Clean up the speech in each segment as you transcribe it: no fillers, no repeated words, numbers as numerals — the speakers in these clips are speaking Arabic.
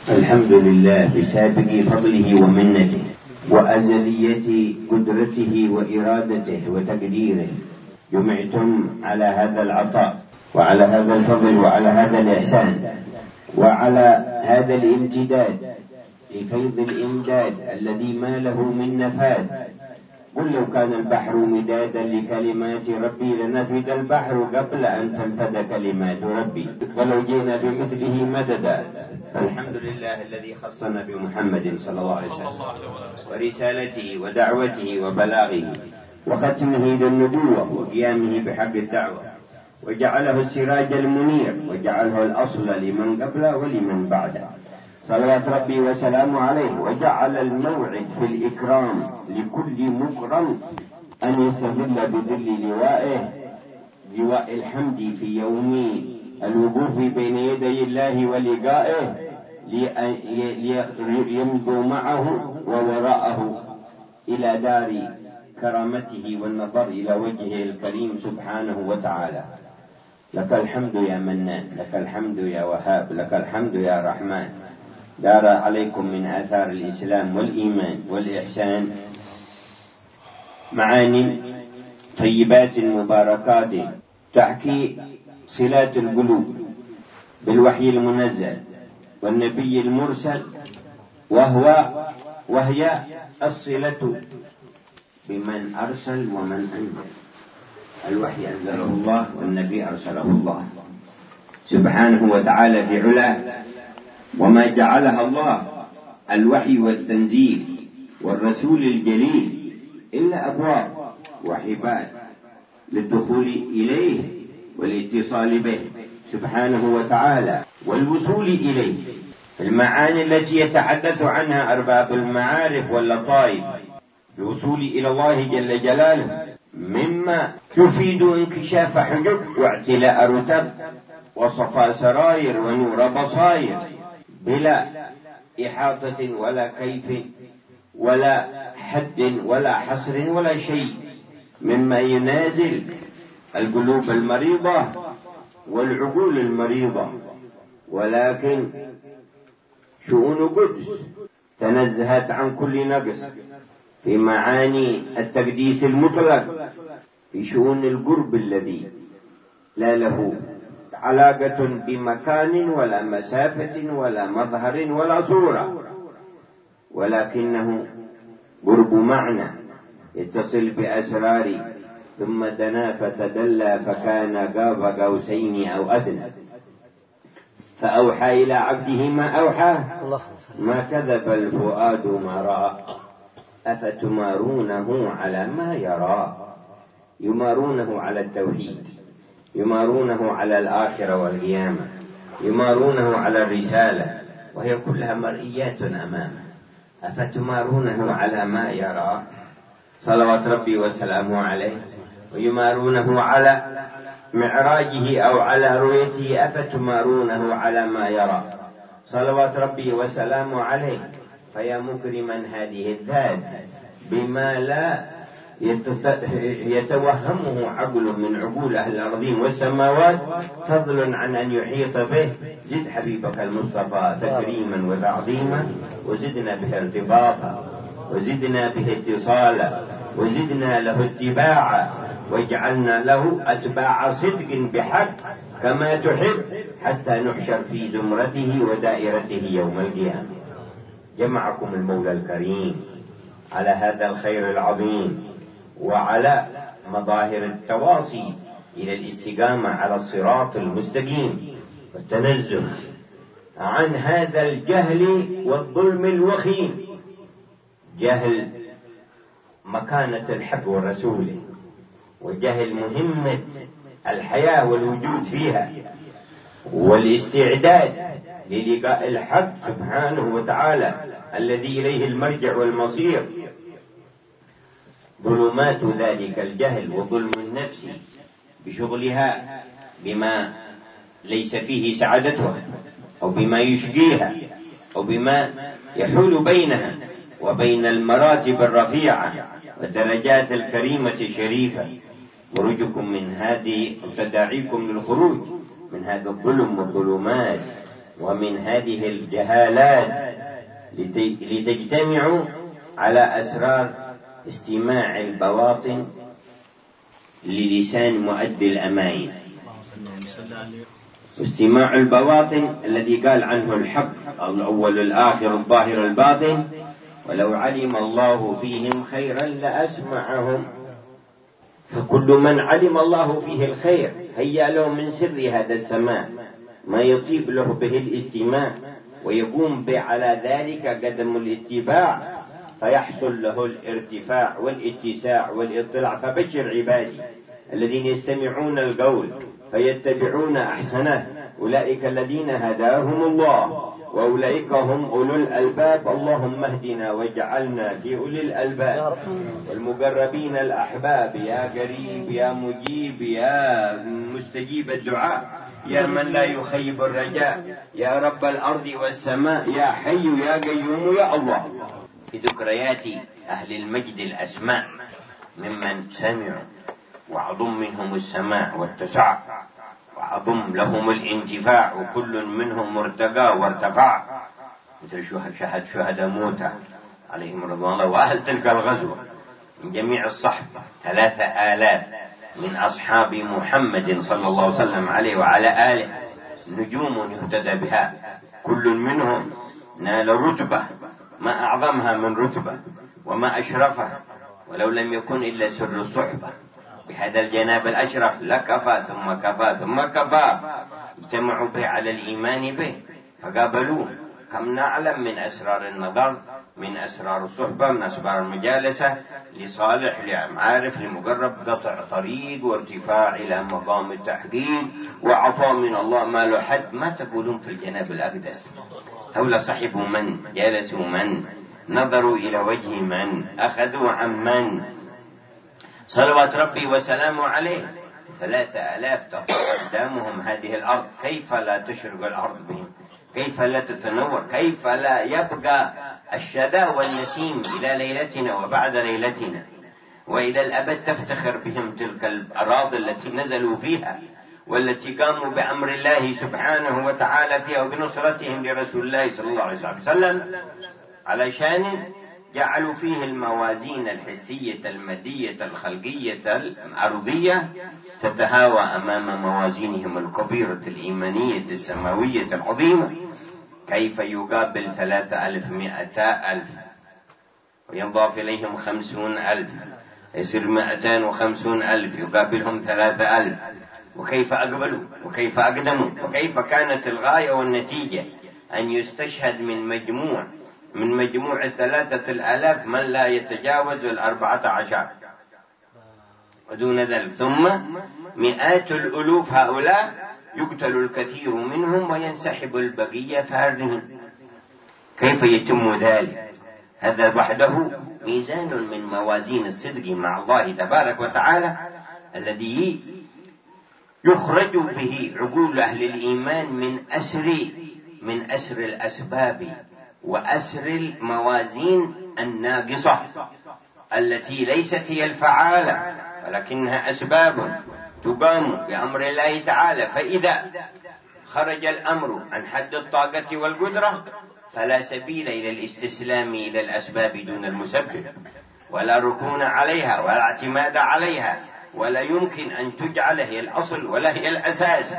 الحمد لله بسابق فضله ومنته وأزلية قدرته وإرادته وتقديره، جمعتم على هذا العطاء وعلى هذا الفضل وعلى هذا الإحسان وعلى هذا الامتداد لفيض الإمداد الذي ما له من نفاد. قل لو كان البحر مدادا لكلمات ربي لنفد البحر قبل أن تنفد كلمات ربي ولو جئنا بمثله مددا. الحمد لله الذي خصنا بمحمد صلى الله عليه وسلم ورسالته ودعوته وبلاغه وختمه للنبوة وقيامه بحق الدعوة، وجعله السراج المنير وجعله الأصل لمن قبله ولمن بعده، صلوات ربي وسلامه عليه. وجعل الموعد في الإكرام لكل مكرم أن يستظل بظل لوائه، لواء الحمد في يوم الوقوف بين يدي الله ولقائه، ليمضوا معه ووراءه إلى دار كرامته والنظر إلى وجهه الكريم سبحانه وتعالى. لك الحمد يا منان، لك الحمد يا وهاب، لك الحمد يا رحمن. دار عليكم من آثار الإسلام والإيمان والإحسان معاني طيبات مباركات تحكي صلات القلوب بالوحي المنزل والنبي المرسل، وهي الصلة بمن أرسل ومن أنزل. الوحي أنزله الله والنبي أرسله الله سبحانه وتعالى في علاه، وما جعلها الله الوحي والتنزيل والرسول الجليل إلا أبواب وحبال للدخول إليه والاتصال به سبحانه وتعالى والوصول إليه. المعاني التي يتحدث عنها أرباب المعارف واللطائف الوصول إلى الله جل جلاله مما يفيد انكشاف حجب واعتلاء رتب وصفاء سراير ونور بصائر بلا إحاطة ولا كيف ولا حد ولا حصر ولا شيء، مما ينازل القلوب المريضة والعقول المريضة، ولكن شؤون قدس تنزهت عن كل نقص في معاني التقديس المطلق، في شؤون القرب الذي لا له علاقة بمكان ولا مسافة ولا مظهر ولا صورة، ولكنه قرب معنى يتصل بأسرار، ثم دنا فتدلى فكان قاب قوسين أو أدنى، فأوحى إلى عبده ما أوحى ما كذب الفؤاد ما رأى أفتمارونه على ما يرى. يمارونه على التوحيد، يمارونه على الآخرة والقيامة، يمارونه على الرسالة، وهي كلها مرئيات أمامه. أفتمارونه على ما يرى صلوات ربي وسلامه عليه، ويمارونه على معراجه أو على رؤيته أفتمارونه على ما يرى صلوات ربي وسلامه عليه. فيا مكرما هذه الذات بما لا يتوهمه عقل من عقول أهل الأرضين والسماوات، فضل عن أن يحيط به. زد حبيبك المصطفى تكريما وتعظيما، وزدنا به ارتباطا، وزدنا به اتصالا، وزدنا له اتباعا، واجعلنا له أتباع صدق بحق كما تحب، حتى نحشر في زمرته ودائرته يوم القيامة. جمعكم المولى الكريم على هذا الخير العظيم وعلى مظاهر التواصي إلى الاستقامة على الصراط المستقيم والتنزه عن هذا الجهل والظلم الوخيم، جهل مكانة الحق والرسول، وجهل مهمة الحياة والوجود فيها، والاستعداد للقاء الحق سبحانه وتعالى الذي إليه المرجع والمصير. ظلمات ذلك الجهل وظلم النفس بشغلها بما ليس فيه سعادتها، أو بما يشقيها، أو بما يحول بينها وبين المراتب الرفيعة والدرجات الكريمة الشريفة. خروجكم من هذه، أو تداعيكم للخروج من هذا الظلم والظلمات ومن هذه الجهالات لتجتمعوا على أسرار استماع البواطن للسان مؤدي الأماين. استماع البواطن الذي قال عنه الحق الأول الآخر الظاهر الباطن: ولو علم الله فيهم خيرا لأسمعهم. فكل من علم الله فيه الخير هيا له من سر هذا السماع ما يطيب له به الاستماع، ويقوم على ذلك قدم الاتباع، فيحصل له الارتفاع والاتساع والاطلاع. فبشر عبادي الذين يستمعون القول فيتبعون أحسنه أولئك الذين هداهم الله وأولئك هم أولو الألباب. اللهم اهدنا واجعلنا في أولي الألباب والمقربين الأحباب، يا قريب يا مجيب يا مستجيب الدعاء، يا من لا يخيب الرجاء، يا رب الأرض والسماء، يا حي يا قيوم يا الله. في ذكريات أهل المجد الأسماء ممن سمعوا وعظم منهم السماع والتسع وعظم لهم الانتفاع، وكل منهم مرتقى وارتفع، مثل شهداء موتى عليهم رضوان الله وأهل تلك الغزوة من جميع الصحب 3000 من أصحاب محمد صلى الله عليه وسلم عليه وعلى آله، نجوم يهتدى بها، كل منهم نال رتبة ما أعظمها من رتبة وما أشرفها، ولو لم يكن إلا سر الصحبة بهذا الجناب الأشرف لكفى ثم كفى ثم كفى. اجتمعوا به على الإيمان به فقابلوه. كم نعلم من أسرار النظر، من أسرار الصحبة، من أسرار المجالسة لصالح لمعارف لمقرب، قطع طريق وارتفاع إلى مقام التحقيق وعطاء من الله ما له حد. ما تقولون في الجناب الأقدس؟ هؤلاء صحبوا من، جالسوا من، نظروا إلى وجه من، أخذوا عن من، صلوات ربي وسلامه عليه. 3000 قدامهم هذه الأرض، كيف لا تشرق الأرض بهم؟ كيف لا تتنور؟ كيف لا يبقى الشذا والنسيم إلى ليلتنا وبعد ليلتنا وإلى الأبد تفتخر بهم تلك الأراضي التي نزلوا فيها والتي قاموا بأمر الله سبحانه وتعالى فيها وبنصرتهم لرسول الله صلى الله عليه وسلم، علشان جعلوا فيه الموازين الحسية المادية الخلقية الأرضية تتهاوى أمام موازينهم الكبيرة الإيمانية السماوية العظيمة. كيف يقابل 320000 وينضاف إليهم 50,000 يصير 250,000 يقابلهم 3000؟ وكيف أقبلوا وكيف أقدموا وكيف كانت الغاية والنتيجة أن يستشهد من مجموع 3000 من لا يتجاوز 14 ودون ذلك، ثم مئات الألوف هؤلاء يقتل الكثير منهم وينسحب البقية فارهم. كيف يتم ذلك؟ هذا وحده ميزان من موازين الصدق مع الله تبارك وتعالى الذي يخرج به عقول أهل الإيمان من أسر الأسباب وأسر الموازين الناقصة التي ليست هي الفعالة ولكنها أسباب تقام بأمر الله تعالى. فإذا خرج الأمر عن حد الطاقة والقدرة فلا سبيل إلى الاستسلام إلى الأسباب دون المسبب، ولا ركون عليها ولا اعتماد عليها، ولا يمكن أن تجعل هي الأصل ولا هي الأساس،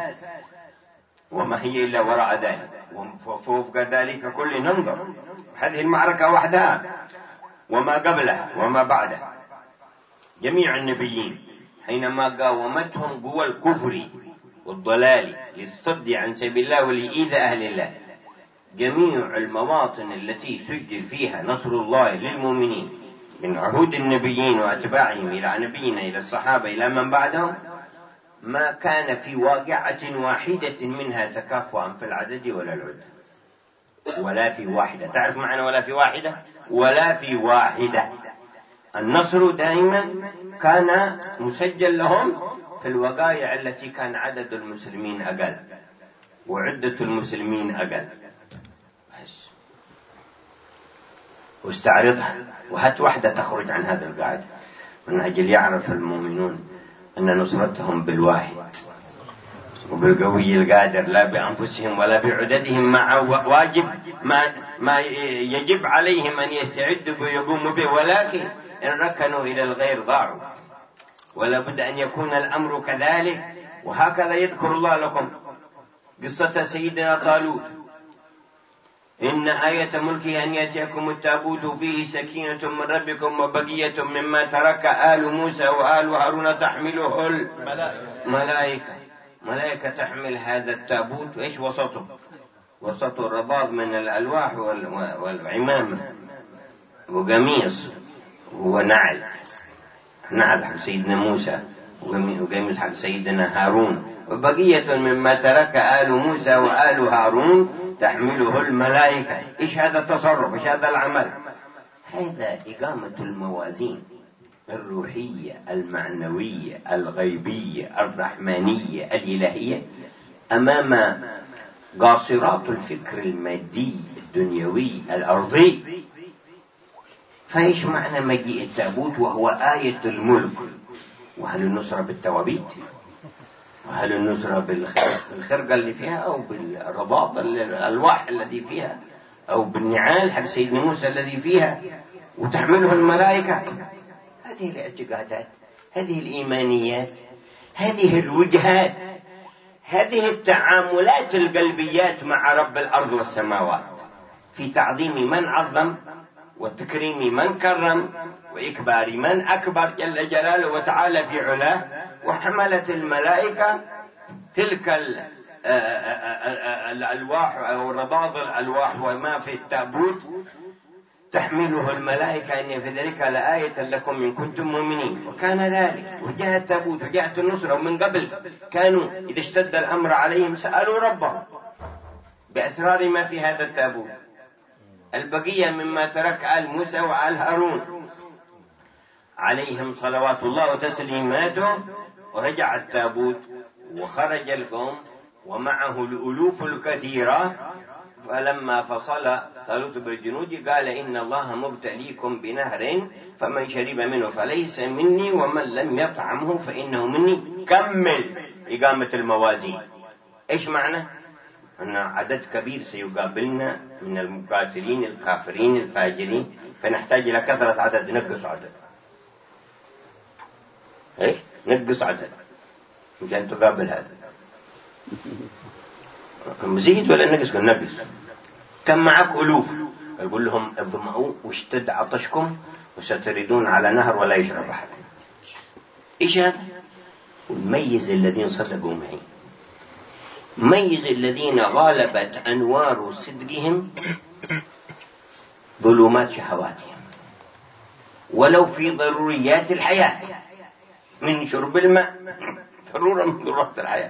وما هي إلا وراء ذلك وفوق ذلك كل ننظر. هذه المعركة وحدها وما قبلها وما بعدها. جميع النبيين حينما قاومتهم قوى الكفر والضلال للصد عن سبيل الله ولإيذاء أهل الله، جميع المواطن التي سجل فيها نصر الله للمؤمنين من عهود النبيين وأتباعهم إلى نبينا إلى الصحابة إلى من بعدهم، ما كان في واقعة واحدة منها تكافؤا في العدد ولا العدة ولا في واحدة. تعرف معنى ولا في واحدة؟ ولا في واحدة. النصر دائما كان مسجل لهم في الوقائع التي كان عدد المسلمين أقل وعدة المسلمين أقل. بس واستعرضها وهات واحدة تخرج عن هذا القاعدة من أجل يعرف المؤمنون أن نصرتهم بالواحد وبالقوي القادر لا بأنفسهم ولا بعددهم، مع واجب ما يجب عليهم أن يستعدوا ويقوموا به، ولكن إن ركنوا إلى الغير ضاعوا، ولا بد أن يكون الأمر كذلك. وهكذا يذكر الله لكم قصة سيدنا طالوت: إن آية ملكه أن يأتيكم التابوت فيه سكينة من ربكم وبقية مما ترك آل موسى وآل هارون تحمله ملائكة تحمل هذا التابوت. وإيش وسطه؟ وسطه الرباط من الألواح والعمامة وقميص ونعل حق سيدنا موسى، وقميص حق سيدنا هارون، وبقية مما ترك آل موسى وآل هارون تحمله الملائكة. إيش هذا التصرف؟ إيش هذا العمل؟ هذا إقامة الموازين الروحية المعنوية الغيبية الرحمانية الإلهية أمام قاصرات الفكر المادي الدنيوي الأرضي. فإيش معنى مجيء التابوت وهو آية الملك؟ وهل النصرة بالتوابيت؟ وهل النصرة بالخرقة اللي فيها، أو بالرباط الألواح الذي فيها، أو بالنعال حق سيدنا موسى الذي فيها وتحمله الملائكة؟ هذه الاعتقادات، هذه الإيمانيات، هذه الوجهات، هذه التعاملات القلبيات مع رب الأرض والسماوات في تعظيم من عظم وتكريم من كرم وإكبار من أكبر جل جلاله وتعالى في علاه. وحملت الملائكة تلك الألواح أو رباط الألواح وما في التابوت تحمله الملائكة، أن في ذلك لآية لكم إن كنتم مؤمنين. وكان ذلك، وجاء التابوت وجاءت النصرة. ومن قبل كانوا إذا اشتد الأمر عليهم سألوا ربهم بأسرار ما في هذا التابوت. البقية مما ترك آل موسى وآل هارون عليهم صلوات الله وتسليماته. ورجع التابوت وخرج القوم ومعه الألوف الكثيرة. فلما فصل طالوت بالجنود قال: إن الله مبتليكم بنهر فمن شرب منه فليس مني ومن لم يطعمه فإنه مني. كمل إقامة الموازين. إيش معنى؟ أن عدد كبير سيقابلنا من المقاتلين الكافرين الفاجرين، فنحتاج إلى كثرة عدد. نقص عدد، إيه؟ نقص عدد مشان تقابل هذا. مزيد ولا نقص؟ نقص. كم معك ألوف؟ يقول لهم: اظمأوا واشتد عطشكم وستردون على نهر ولا يشرب أحد. إيش هذا؟ ميز الذين صدقوا معي، ميز الذين غالبت أنوار صدقهم ظلمات شهواتهم، ولو في ضروريات الحياة من شرب الماء ضرورة من ضرورات الحياة.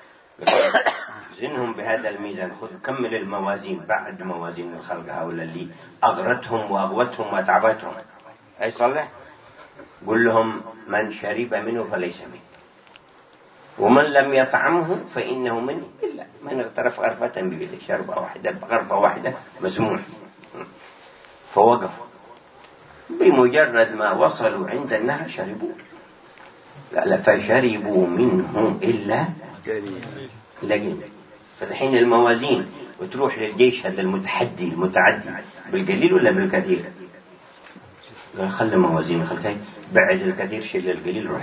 زنهم بهذا الميزان. خذ كمل الموازين بعد موازين الخلق هؤلاء اللي أغرتهم وأغوتهم وأتعبتهم. أي صلح؟ قل لهم: من شرب منه فليس مني ومن لم يطعمه فإنه مني إلا من اغترف غرفة بيده. شربة واحدة غرفة واحدة مسموح. فوقفوا، بمجرد ما وصلوا عند النهر شربوا. قال: فشربوا منه إلا قليل. فالحين الموازين وتروح للجيش هذا المتعدي بالقليل ولا بالكثير؟ قال: خلي موازين، خلي بعد الكثير شيل القليل روح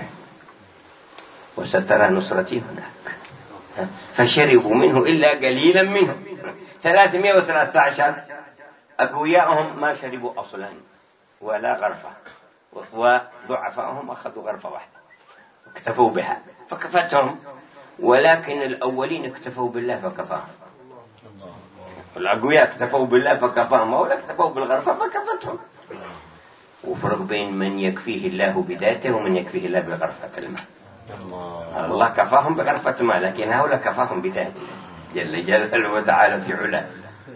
وسترى نصرتي هناك. فشربوا منه إلا قليلا منه. 313 أقوياءهم ما شربوا أصلا ولا غرفة، وضعفائهم أخذوا غرفة واحدة واكتفوا بها فكفتهم. ولكن الأولين اكتفوا بالله فكفاهم. الأقوياء اكتفوا بالله فكفاهم، ولا اكتفوا بالغرفة فكفتهم. وفرق بين من يكفيه الله بذاته ومن يكفيه الله بغرفة الماء. الله كفاهم بغرفة ماء، لكن هؤلاء كفاهم بذاته جل جلاله وتعالى في علاه.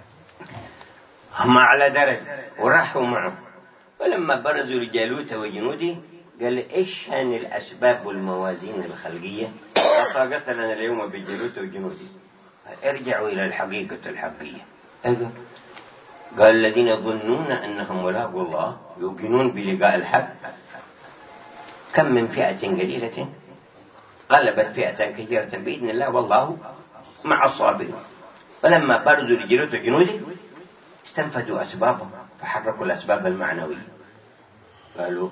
هم على درجة وراحوا معه. ولما برزوا لجالوت وجنوده قال: إيش شان الأسباب والموازين الخلقية طاقت لنا اليوم بجالوت وجنوده؟ ارجعوا إلى الحقيقة الحقية. قال: الذين يظنون أنهم ملاقوا الله يوقنون بلقاء الحق كم من فئة قليلة غلبت فئة كثيرة بإذن الله والله مع الصابرين. ولما برزوا لجلوت جنوده استنفذوا أسبابهم فحركوا الأسباب المعنوية، قالوا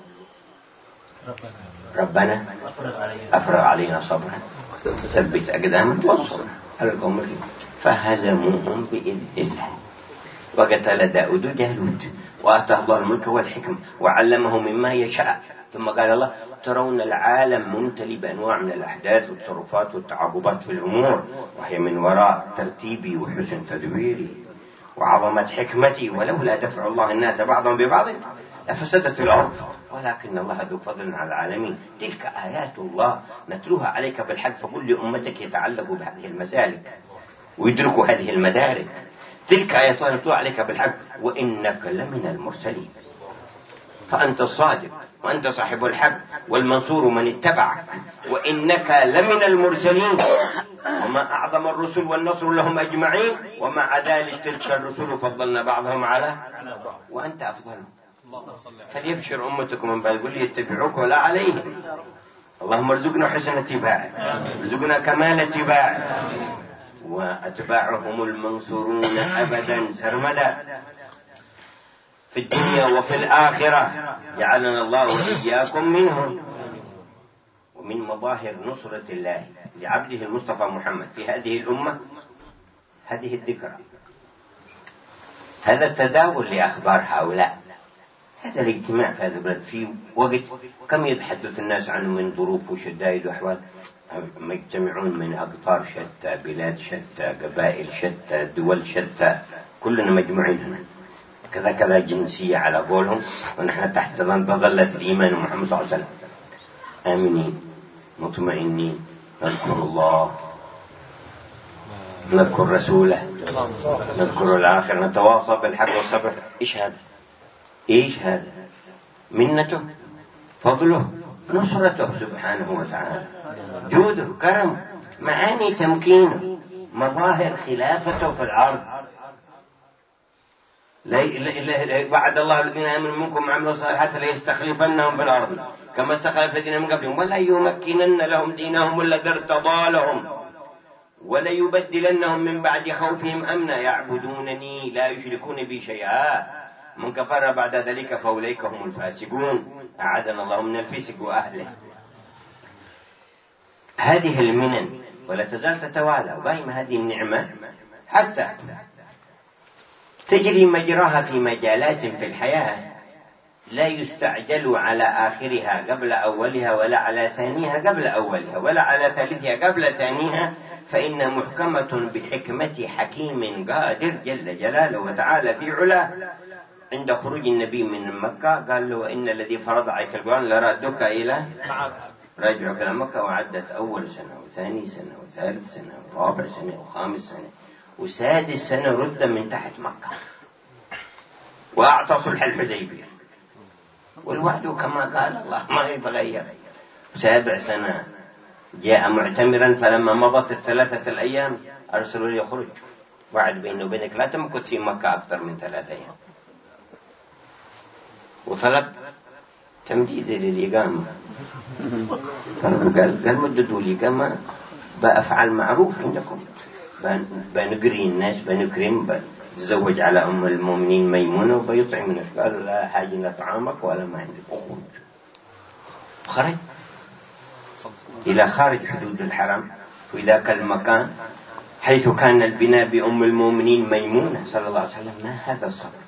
ربنا أفرغ علينا صبرا ثبت أقدامنا وانصرنا على القوم الكافرين، فهزموهم بإذن الله. وقتل داود جالوت وآتاه الله الملك والحكمة وعلمه مما يشاء. ثم قال الله ترون العالم ممتلئ بأنواع من الأحداث والتصرفات والتعاقبات في الأمور، وهي من وراء ترتيبي وحسن تدبيري وعظمة حكمتي، ولولا دفع الله الناس بعضهم ببعض لفسدت الأرض ولكن الله ذو فضل على العالمين. تلك آيات الله نتلوها عليك بالحق، فقل لأمتك يتعلقوا بهذه المسالك ويدركوا هذه المدارك. تلك آيات الله نتلوها عليك بالحق وإنك لمن المرسلين، فأنت الصادق وأنت صاحب الحق والمنصور من اتبعك، وإنك لمن المرسلين. وما أعظم الرسل والنصر لهم أجمعين، ومع ذلك تلك الرسل فضلنا بعضهم على وأنت أفضلهم. فليبشر أمتكم من بعد قل يتبعوك ولا عليهم. اللهم ارزقنا حسن اتباعك، ارزقنا كمال اتباعك، وأتباعهم المنصورون أبدا سرمدا في الدنيا وفي الآخرة، جعلنا الله وإياكم منهم. ومن مظاهر نصرة الله لعبده المصطفى محمد في هذه الأمة هذه الذكرى، هذا التداول لأخبار هؤلاء، هذا الاجتماع في هذا البلد في وقت كم يتحدث الناس عنه من ظروف وشدائد وأحوال، مجتمعون من أقطار شتى، بلاد شتى، قبائل شتى، دول شتى، كلنا مجموعين هنا، كذا كذا جنسية على قولهم، ونحن تحت ظلة الإيمان محمد صلى الله عليه وسلم، آمنين مطمئنين، نذكر الله، نذكر رسوله، نذكر الآخر، نتواصى بالحق والصبر. إيش هذا؟ إيش هذا؟ منته، فضله، نصرته سبحانه وتعالى، جوده، كرم، معاني تمكينه، مظاهر خلافته في الأرض. وعد الله الذين آمنوا منكم وعملوا الصالحات ليستخلفنهم في الأرض كما استخلف الذين من قبلهم ولا يمكنن لهم دينهم الذي ارتضى لهم وليبدلنهم من بعد خوفهم أمنا يعبدونني لا يشركون بي شيئا من كفر بعد ذلك فأولئك هم الفاسقون. أعاذنا الله من الفسق وأهله. هذه المنن ولا تزال تتوالى، وبايم هذه النعمة حتى تجري مجراها في مجالات في الحياة لا يستعجل على آخرها قبل أولها، ولا على ثانيها قبل أولها، ولا على ثالثها قبل ثانيها، فإن محكمة بحكمة حكيم قادر جل جلاله وتعالى في علاه. عند خروج النبي من مكة قال له إن الذي فرض عليك القرآن لردك إلى رجعك إلى مكة، وعدت أول سنة وثاني سنة وثالث سنة ورابع سنة وخامس سنة وسادس سنة رد من تحت مكة، وأعطى صلح الحديبية، والوعد كما قال الله ما يتغير. سابع سنة جاء معتمرا، فلما مضت 3 الأيام أرسلوا لي يخرج، وعد بينه وبينك لا تمكث في مكة أكثر من 3 أيام، وطلب تمديد للإقامة. قال مددوا الإقامة بأفعال معروف عندكم، بنقري الناس، بنكرم، بنتزوج على أم المؤمنين ميمونة وبيطعم الناس. قالوا لا حاجة لطعامك ولا ما عندك، أخرج. خرج إلى خارج حدود الحرم في ذاك المكان حيث كان البناء بأم المؤمنين ميمونة صلى الله عليه وسلم. ما هذا الصبر؟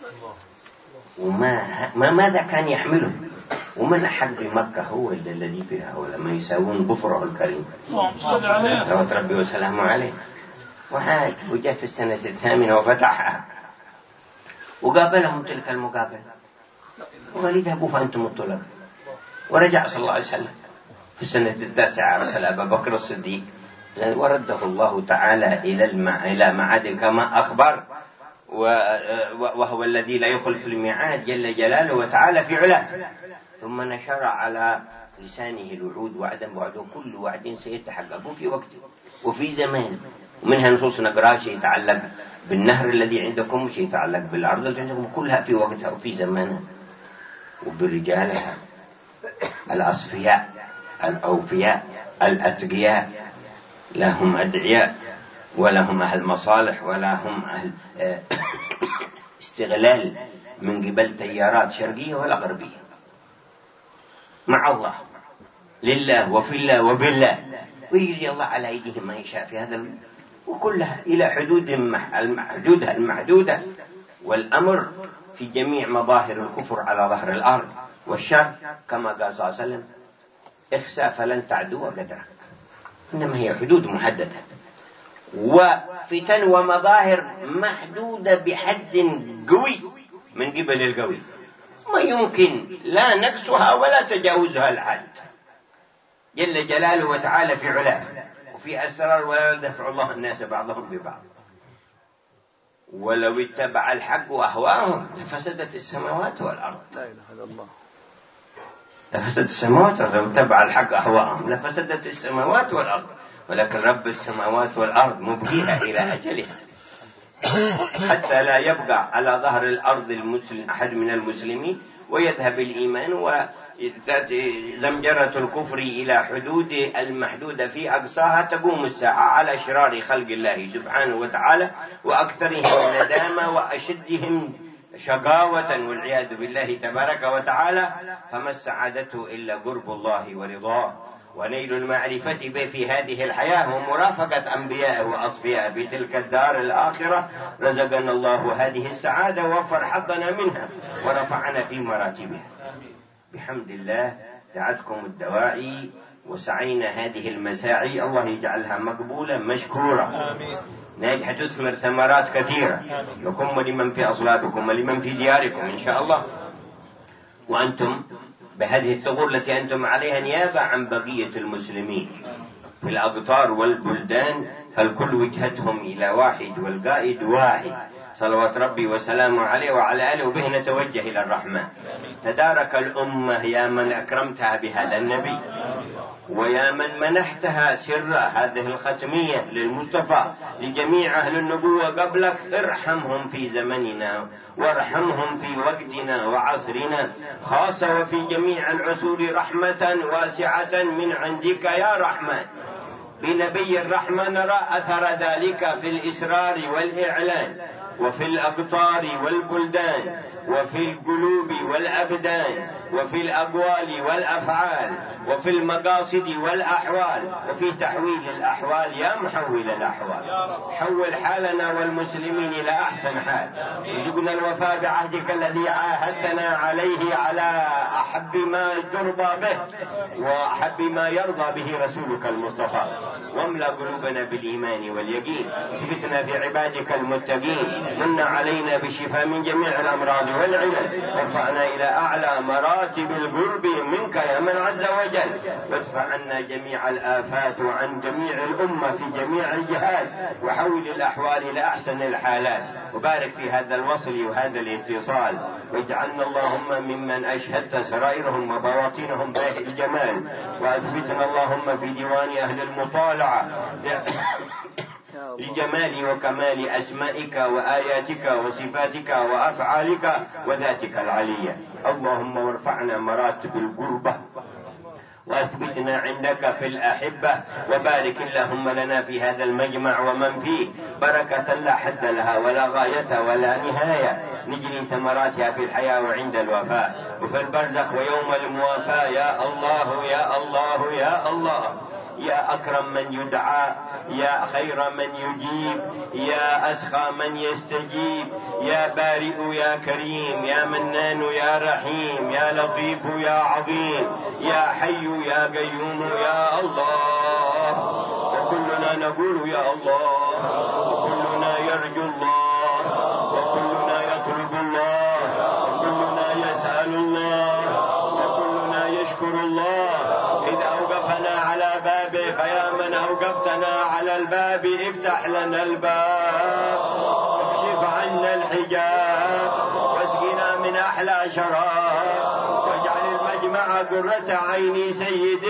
ماذا كان يحمله؟ ومن أحب مكة هو الذي فيها ولما يساوون ظفره الكريم صلوات ربي وسلامه عليه. وعاد وجاء في السنة 8 وفتحها وقابلهم تلك المقابلة وقال اذهبوا فأنتم الطلقاء. ورجع صلى الله عليه وسلم في السنة 9 أرسل أبا بكر الصديق ورده الله تعالى إلى معاد كما أخبر، وهو الذي لا يخلف الميعاد جل جلاله وتعالى في علاه. ثم نشر على لسانه الوعود وعدا وعده، كل وعد سيتحقق في وقته وفي زمان. ومنها نصوص نقرأ شيء يتعلق بالنهر الذي عندكم وشيء يتعلق بالأرض التي عندكم، كلها في وقتها وفي زمانها، وبرجالها الأصفياء الأوفياء الأتقياء لهم أدعياء، ولهم أهل مصالح، ولهم أهل استغلال من قبل تيارات شرقية ولا غربية، مع الله، لله وفي الله وبالله، ويجري الله على أيديهم ما يشاء في هذا وكلها إلى حدودها المحدودة. والأمر في جميع مظاهر الكفر على ظهر الأرض والشر، كما قال صلى الله عليه وسلم: اخسى فلن تعدو قدرك. إنما هي حدود محددة، وفتن ومظاهر محدودة بحد قوي من قبل القوي، ما يمكن لا نقصها ولا تجاوزها الحد جل جلاله وتعالى في علاه وفي أسرار، ولا يدفع الله الناس بعضهم ببعض. ولو اتبع الحق أهواهم لفسدت السماوات والأرض. لا إله إلا الله. لفسدت السماوات والأرض، لو اتبع الحق أهواهم لفسدت السماوات والأرض، ولكن رب السماوات والأرض مبقيها إلى أجلها حتى لا يبقى على ظهر الأرض أحد من المسلمين ويذهب الإيمان وزمجرة الكفر إلى حدود المحدودة في أقصاها. تقوم الساعة على شرار خلق الله سبحانه وتعالى، وأكثرهم ندامة وأشدهم شقاوة والعياذ بالله تبارك وتعالى. فما السعادة إلا قرب الله ورضاه ونيل المعرفة به في هذه الحياة، ومرافقة أنبياء وأصفياء بتلك الدار الآخرة. رزقنا الله هذه السعادة ووفر حظنا منها ورفعنا في مراتبها بحمد الله. دعتكم الدواعي وسعينا هذه المساعي، الله يجعلها مقبولة مشكورة ناجحة تثمر ثمرات كثيرة لكم ولمن في أصلابكم ولمن في دياركم إن شاء الله. وأنتم بهذه الثغور التي أنتم عليها نيابة عن بقية المسلمين في الأقطار والبلدان، فالكل وجهتهم إلى واحد والقائد واحد صلوات ربي وسلامه عليه وعلى آله، وبه نتوجه إلى الرحمن. تدارك الأمة يا من أكرمتها بهذا النبي، ويا من منحتها سر هذه الختمية للمصطفى لجميع أهل النبوة قبلك. ارحمهم في زمننا وارحمهم في وقتنا وعصرنا خاصة، وفي جميع العصور رحمة واسعة من عندك يا رحمن. بنبي الرحمة نرى أثر ذلك في الإسرار والإعلان، وفي الأقطار والبلدان، وفي القلوب والأبدان، وفي الأقوال والأفعال، وفي المقاصد والأحوال، وفي تحويل الأحوال يا محول الأحوال. حول حالنا والمسلمين إلى أحسن حال، ارزقنا الوفاء بعهدك الذي عاهدتنا عليه على أحب ما ترضى به وأحب ما يرضى به رسولك المصطفى. واملأ قلوبنا بالإيمان واليقين، ثبتنا في عبادك المتقين، من علينا بالشفاء من جميع الأمراض والعلل، وارفعنا إلى أعلى مراتب القرب منك يا من عز وجل، وادفع عنا جميع الآفات وعن جميع الأمة في جميع الجهات، وحول الأحوال إلى أحسن الحالات، وبارك في هذا الوصل وهذا الاتصال، واجعلنا اللهم ممن أشهدت سرائرهم وبواطنهم به الجمال، وأثبتنا اللهم في ديوان أهل المطالعة لجمال وكمال أسمائك وآياتك وصفاتك وأفعالك وذاتك العلية. اللهم وارفعنا مراتب القربة وأثبتنا عندك في الأحبة، وبارك اللهم لنا في هذا المجمع ومن فيه بركة لا حد لها ولا غاية ولا نهاية، نجري ثمراتها في الحياة وعند الوفاة وفي البرزخ ويوم الموافاة. يا الله يا الله يا الله، يا أكرم من يدعى، يا خير من يجيب، يا أسخى من يستجيب، يا بارئ يا كريم، يا منان يا رحيم، يا لطيف يا عظيم، يا حي يا قيوم يا الله. وكلنا نقول يا الله، وكلنا يرجو الله، وكلنا يطلب الله، وكلنا يسأل الله، وكلنا يشكر الله. إذا أوقفنا على بابه فيا من أوقفتنا على الباب افتح لنا الباب، اكشف عنا الحجاب، واسقنا من أحلى شراب، واجعل المجمع قرة عين سيد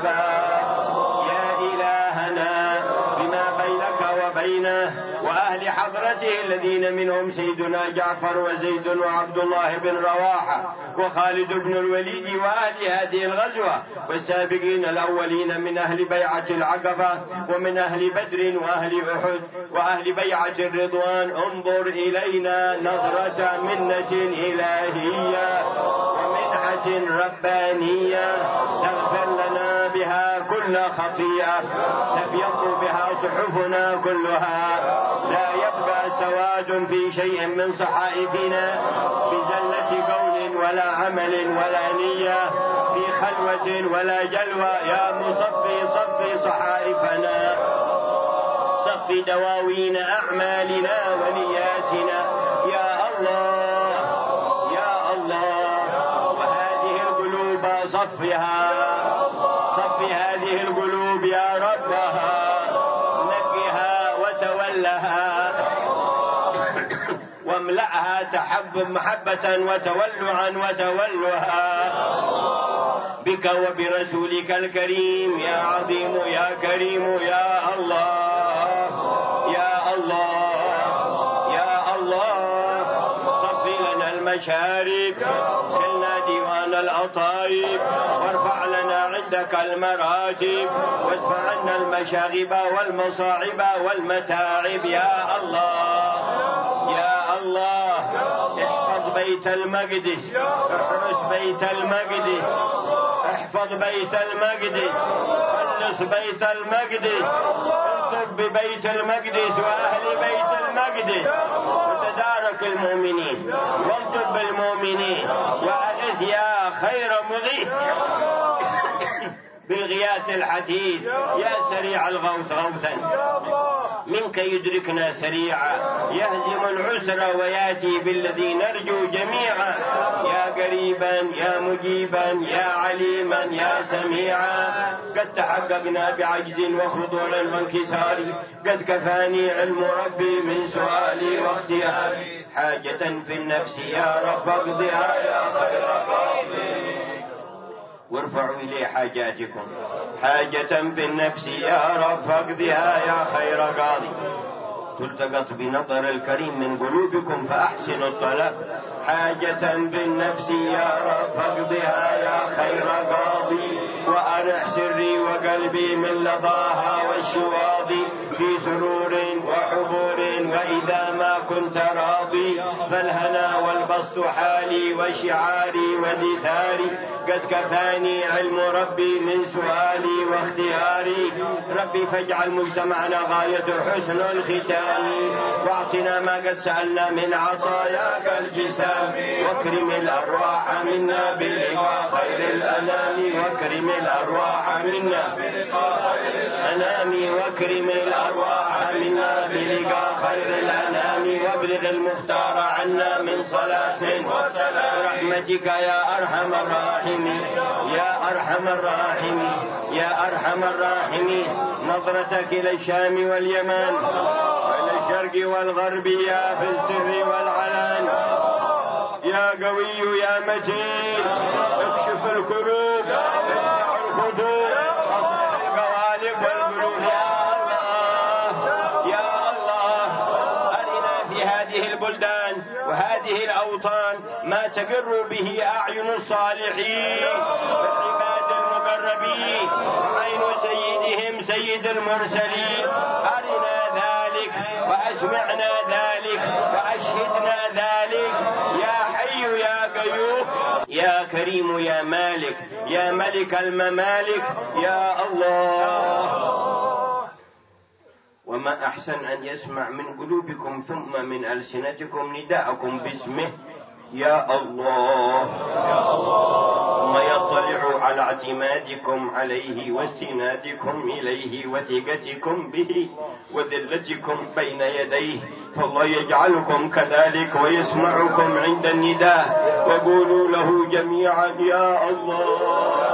الأحباب. يا إلهنا بما بينك وبينه وأهل بحضرته الذين منهم سيدنا جعفر وزيد وعبد الله بن رواحة وخالد بن الوليد وأهل هذه الغزوة والسابقين الأولين من أهل بيعة العقبة ومن أهل بدر وأهل أحد وأهل بيعة الرضوان. انظر إلينا نظرة منة إلهية ومنحة ربانية تغفر لنا بها كل خطيئة، تبيض بها صحفنا كلها، لا يبقى سواد في شيء من صحائفنا بزلة قول ولا عمل ولا نية، في خلوة ولا جلوة. يا مصفي صفي صحائفنا، صفي دواوين أعمالنا ونياتنا يا الله يا الله. وهذه القلوب صفها، صف هذه القلوب يا ربها، نقها وتولها واملأها تحب محبة وتولعا وتولها بك وبرسولك الكريم يا عظيم يا كريم يا الله يا الله يا الله. صف لنا المشارب، خلنا ديوان الأطايب، وارفع لنا عندك المراتب، وادفع عنا المشاغب والمصاعب والمتاعب يا الله يا الله. احفظ بيت المقدس، احرس بيت المقدس، احفظ بيت المقدس، خلص بيت المقدس، الطب ببيت المقدس وأهل بيت المقدس، وتدارك المؤمنين والطب بالمؤمنين، وأغث يا خير مغيث بالغياث الحديث يا سريع الغوث غوثا، منك يدركنا سريعا، يهزم العسر وياتي بالذي نرجو جميعا، يا قريبا يا مجيبا يا عليما يا سميعا. قد تحققنا بعجز وخضوع وانكسار، قد كفاني علم ربي من سؤالي واختياري، حاجة في النفس يا رب اقضها يا خير قاضي. وارفعوا إلي حاجاتكم، حاجة في النفس يا رب فاقضها يا خير قاضي. تلتقط بنظر الكريم من قلوبكم فأحسنوا الطلب، حاجة بالنفس يا رب فاقضها يا خير قاضي. وأرح سري وقلبي من لظاها والشواظي، في سرور وحبور وإذا ما كنت راضي، فالهنا والبسط حالي وشعاري ودثاري، قد كفاني علم ربي من سؤالي واختياري. ربي فاجعل مجتمعنا غاية حسن الختام، واعطنا ما قد سألنا من عطاياك الجسام، واكرم الأرواح منا بلقاء خير الأنام، واكرم الأرواح منا بلقاء خير الأنام، واكرم الأرواح منا بلقاء خير الأنام، وابلغ المختار عنا من صلاة وسلام برحمتك يا أرحم الراحمين يا أرحم الراحمين يا أرحم الراحمين. نظرتك إلى الشام واليمن وإلى الشرق والغرب يا في السر والعلن، يا قوي يا متين، اكشف الكروب، افتح الخدود، اصلح القوالب والقلوب يا الله يا الله. أرنا في هذه البلدان وهذه الأوطان ما تقر به أعين الصالحين والعباد المقربين، عين سيدهم سيد المرسلين. أرنا ذلك وأسمعنا ذلك وأشهدنا ذلك يا حي يا قيوم يا كريم يا مالك يا ملك الممالك يا الله. وما أحسن أن يسمع من قلوبكم ثم من ألسنتكم نداءكم باسمه يا الله، ثم يطلع على اعتمادكم عليه واستنادكم إليه وثقتكم به وذلتكم بين يديه، فالله يجعلكم كذلك ويسمعكم عند النداء، وقولوا له جميعا يا الله.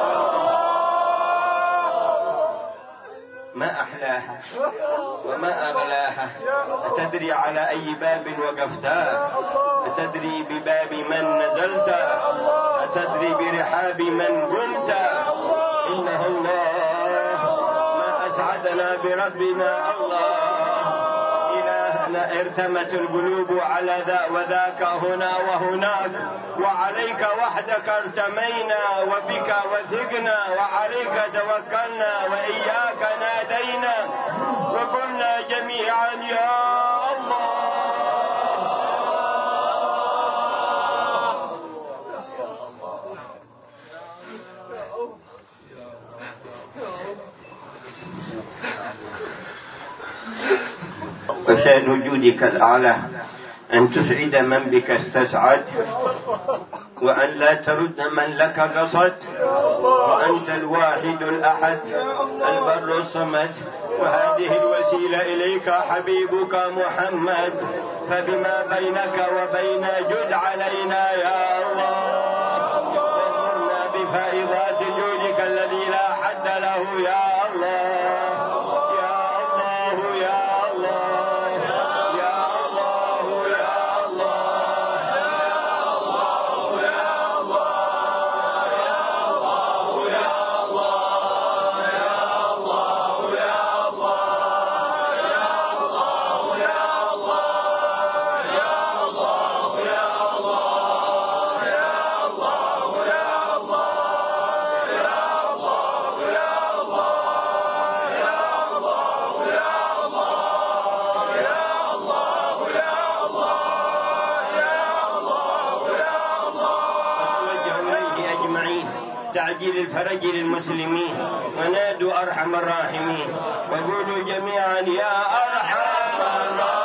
ما أحلاها وما أغلاها، أتدري على أي باب وقفتا؟ أتدري بباب من نزلت؟ أتدري برحاب من قمت؟ إنه الله. ما أسعدنا بربنا الله، إله ارتمت القلوب على ذا وذاك هنا وهناك، وعليك وحدك ارتمينا وبك وثقنا وعليك توكلنا وإياك نادينا وقلنا جميعا يا الله. وشأن وجودك الأعلى أن تسعد من بك استسعد، وأن لا ترد من لك قصد، وأنت الواحد الأحد البر الصمد، وهذه الوسيلة إليك حبيبك محمد، فبما بينك وبين جد علينا يا الله، وامرنا بفائضات جودك الذي لا حد له يا الله. تعجيل الفرج للمسلمين، ونادوا أرحم الراحمين، وقولوا جميعا يا أرحم الراحمين.